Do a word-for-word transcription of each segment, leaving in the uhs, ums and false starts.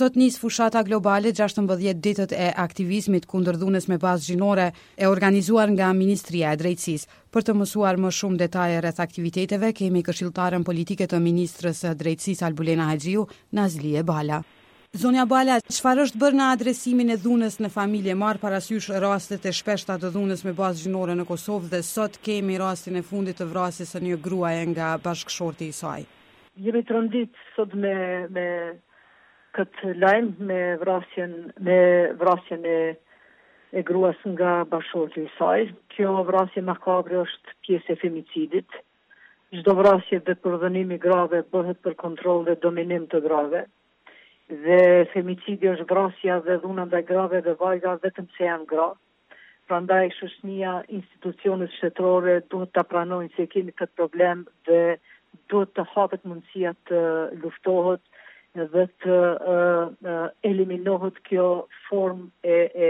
Sot nis fushata globale gjashtëmbëdhjetë ditët e aktivizmit kundër dhunës me bazë gjinore e organizuar nga Ministria e Drejtësisë. Për të mësuar më shumë detaje rreth aktiviteteve, kemi këshilltaren politike të Ministrës së Drejtësisë Albulena Haxhiu, Nazlie Bala. Zonja Bala, çfarë është bërë në adresimin e dhunës në familje, marr parasysh rastet e shpeshta të dhunës me bazë gjinore në Kosovë dhe sot kemi rastin e fundit të vrasjes së një gruaje nga bashkëshorti i saj. Jemi të rëndit sot me me këtë lajmë me vrasjen me vrasjen e, e gruas nga bashkëshorti i saj. Kjo vrasje makabre është pjesë e femicidit. Çdo vrasje dhe përdhënimi grave bëhet për kontroll dhe dominim të grave. Dhe femicidi është vrasja dhe dhuna ndaj grave dhe vajza vetëm se janë gra. Prandaj shoqënia, institucionet shtetërore duhet ta pranojnë se kemi këtë problem dhe duhet të hapet mundësia të luftohet dhe të uh, uh, eliminohet kjo formë e, e,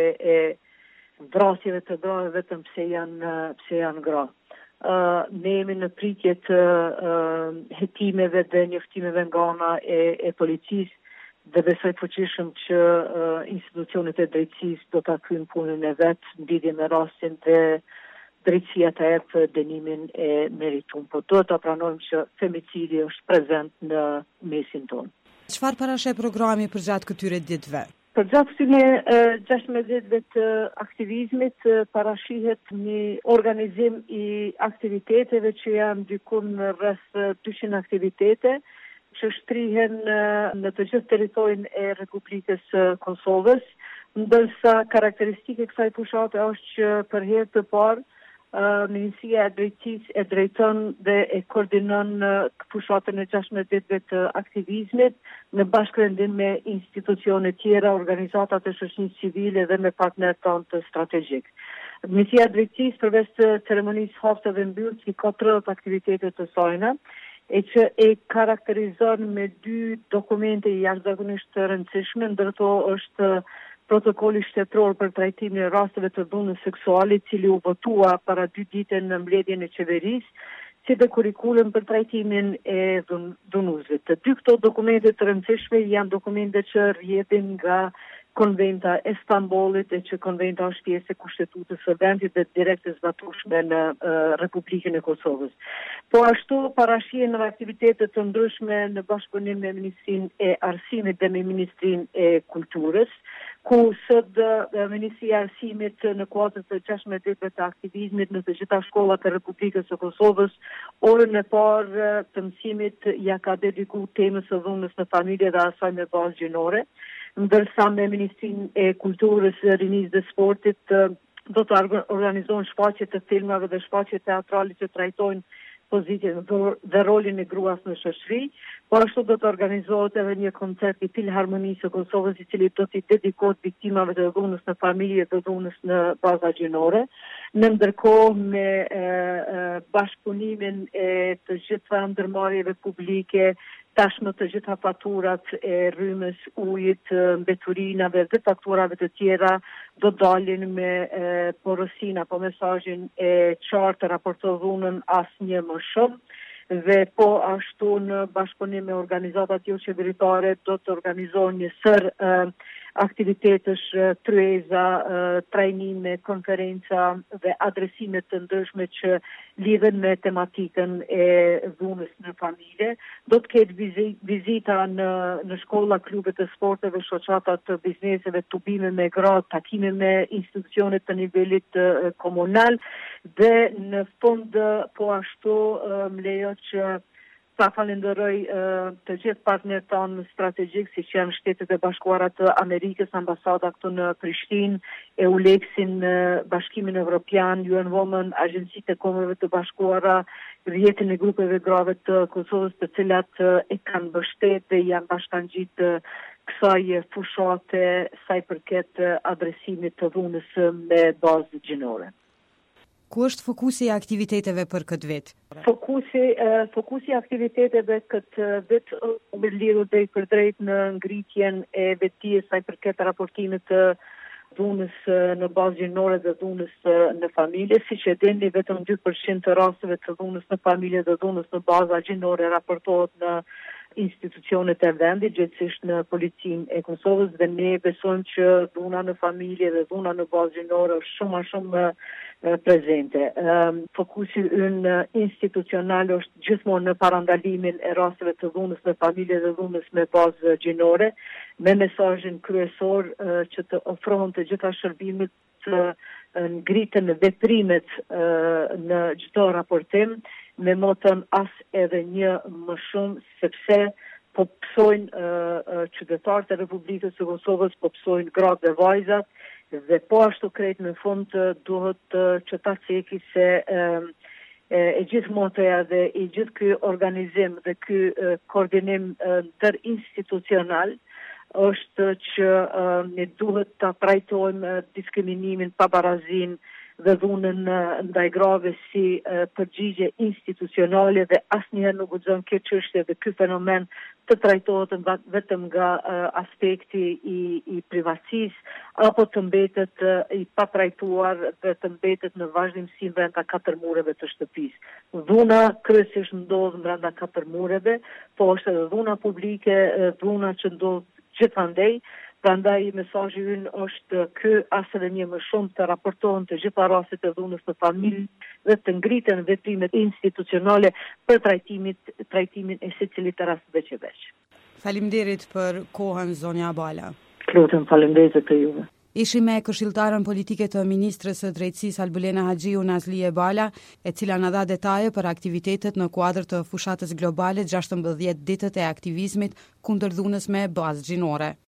e vrasjeve të grave vetëm pse janë, pse janë gra. Uh, ne jemi në pritje të uh, hetimeve dhe njoftimeve nga ana e, e policisë dhe besoj fuqishëm që uh, institucionet e drejtësisë do ta kryejnë punën e vet në lidhje me rastin dhe drejtësia të jepë dënimin e meritum. Po do të pranojmë që femicidi është prezent në mesin tonë. Çfarë parasheh programi për gjatë këtyre ditëve? Për gjatë këtyre gjashtëmbëdhjetë ditëve të aktivizmit parashihet një organizim i aktiviteteve që janë dikun rreth dyqind aktivitete që shtrihen në të gjithë territorin e Republikës së Kosovës, ndërsa karakteristike kësaj fushate është që për herë të parë Uh, Ministria e Drejtësisë e drejton dhe e koordinon uh, fushatën e gjashtëmbëdhjetë ditëve të aktivizmit në bashkërendim me institucione tjera, organizatat e shoqërisë civile dhe me partnerët tanë të strategjik. Ministria e Drejtësisë përveç të ceremonisë hapëse dhe mbylljes ka tridhjetë aktivitete të saj, e që e karakterizon me dy dokumente jashtëzakonisht të rëndësishme, ndër to është protokolli shtetëror për trajtimin e rasteve të dhunës seksuale, i cili u votua para dy ditë në mbledhjen e qeverisë, si dhe kurrikulum për trajtimin e dhun dhunuesve. Të dy këto dokumente të rëndësishme janë dokumente që rrjedhin nga Konventa e Stambollit, e që konventa është pjesë e Kushtetutës së vendit dhe direkt e zbatueshme në uh, Republikën e Kosovës. Po ashtu parashihen në aktivitete të ndryshme në bashkëpunim me Ministrinë e Arsimit dhe me Ministrinë e Kulturës, ku sot Ministria e Arsimit në kuadër të gjashtëmbëdhjetë ditëve të aktivizmit në të gjitha shkollat e Republikës së Kosovës, orën e parë të mësimit ja ka dedikuar temës së dhunës në familje dhe asaj me bazë gjinore, ndërsa me Ministrinë e Kulturës, Rinisë dhe Sportit do të organizohen shfaqje të filmave dhe shfaqje teatrale që trajtojnë pozitën dhe rolin e gruas në shoqëri. Po ashtu do të organizohet edhe një koncert i Filharmonisë së Kosovës, i cili do t'i dedikohet viktimave të dhunës në familje dhe dhunës në baza gjinore. Në ndërkohë me e, e, bashkëpunimin e të gjitha ndërmarrjeve publike, tashmë të gjitha faturat e rrymës, ujit, mbeturinave dhe fakturave të tjera do dalin me e, porosin apo mesazhin e qartë të raporto dhunën asnjë më shumë dhe po ashtu në bashkëpunim me organizatat jo qeveritare do të organizohen një sër e, aktivitetesh, tryeza, trajnime, konferenca dhe adresime të ndryshme që lidhen me tematikën e dhunës në familje. Do të ketë vizita në, në shkolla, klubet të sporteve, shoqata të bizneseve, tubime me gra, takime me institucionet të nivelit uh, komunal dhe në fund po ashtu uh, më lejo që sa falenderoj uh, të gjithë partnerët tanë strategjik, si që janë Shtetet e Bashkuara të Amerikës, ambasada këtu në Prishtinë, EULEX-in, uh, Bashkimin Evropian, U N Women, Agjencitë e Kombeve të Bashkuara, rrjetin e grupeve grave të Kosovës, të cilat uh, e kanë mbështetur dhe janë bashkangjitë uh, kësaj fushate sa i përket uh, adresimit të dhunës me bazë gjinore. Ku është fokusi i aktiviteteve për këtë vit? Fokusi, uh, fokusi i aktiviteteve këtë vit u lidhur drejt për drejt në ngritjen e vetdijes sa i përket raportimit të dhunës në bazë gjinore dhe dhunës në familje. Siç e dini, vetëm dy përqind të rasteve të dhunës në familje dhe dhunës në baza gjinore raportohet në institucionet e vendit, gjithsesi në policinë e Kosovës, dhe ne besojmë që dhuna në familje dhe dhuna në bazë gjinore është shumë më shumë prezente. Um, fokusi ynë institucional është gjithmonë në parandalimin e rasteve të dhunës në familje dhe dhunës me bazë gjinore, me mesazhin kryesor uh, që të ofrohen të gjitha shërbimet të ngritën veprimet uh, në çdo raportim, me motën as edhe një më shumë, sepse po pësojnë uh, uh, qytetarët e Republikës së Kosovës, po pësojnë gratë dhe vajzat, dhe po ashtu krejt në fund uh, duhet uh, që ta ceki se uh, e gjithë motoja dhe i gjithë ky organizim dhe ky uh, koordinim uh, interinstitucional është që uh, ne duhet ta trajtojmë uh, diskriminimin, pabarazin dhe dhunën ndaj grave si uh, përgjigje institucionale, dhe asnjëherë nuk guxon kjo çështje dhe ky fenomen të trajtohet vetëm nga uh, aspekti i, i privatësisë, apo të mbetet uh, i patrajtuar dhe të mbetet në vazhdimsi brenda katër mureve të shtëpisë. Dhuna kryesisht ndodh brenda katër mureve, po është edhe dhuna publike, uh, dhuna që ndodh gjithandej. Prandaj mesazhi ynë është ky, as edhe një më shumë të raportohen të gjitha rastet e dhunës në familje dhe të ngriten veprimet institucionale për trajtimit, trajtimin e secilit të rast veç e veç. Faleminderit për kohën, zonja Abala. Lutem, faleminderit për juve. Ishim me këshilltarën politike të Ministrës së Drejtësisë Albulena Haxhiu Nazlie Bala, e cila na dha detaje për aktivitetet në kuadër të fushatës globale gjashtëmbëdhjetë ditët e aktivizmit kundër dhunës me bazë gjinore.